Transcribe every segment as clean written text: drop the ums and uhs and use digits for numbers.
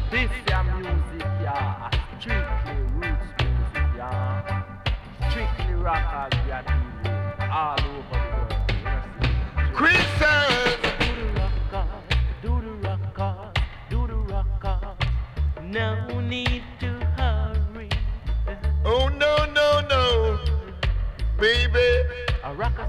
This your music, yeah. Strictly roots music, yeah. Strictly rockers, we are dealing with all over the world. You know, see? Christians. Do the rockers, do the rockers. No need to hurry. Oh no, no, no, baby. A rockers,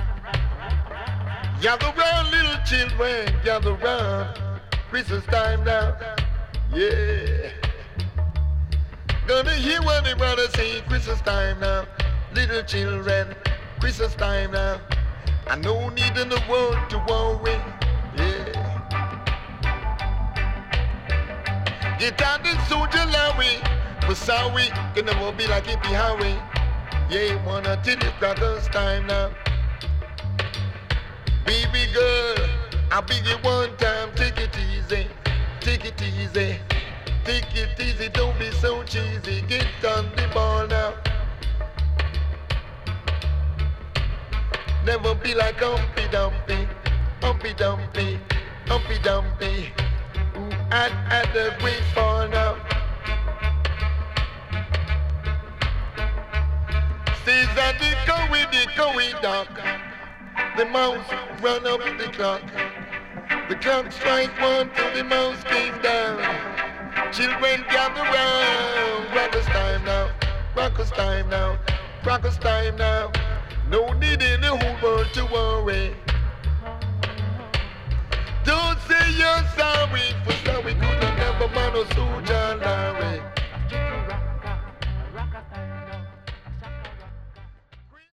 Gather round, little children, gather round. Christmas time now, yeah. Gonna hear what they wanna say. Christmas time now, little children. Christmas time now. I no need in the world to worry, yeah. Get out the soldier Larry, but sorry, can never be like Hippie Harry. Yeah, wanna till the crackers time now. Baby girl, I'll beg you one time, take it easy, take it easy, take it easy, don't be so cheesy, get on the ball now. Never be like Humpy Dumpy, Humpy Dumpy, Humpy Dumpy, who had a great fall now. Says that the Cowie duck. The mouse run up the clock. The clock strike one till the mouse came down. Children gather round. Rockers time now. Rockers time now. Rockers time now. No need in the whole world to worry. Don't say you're sorry for sorry could have never man or soldier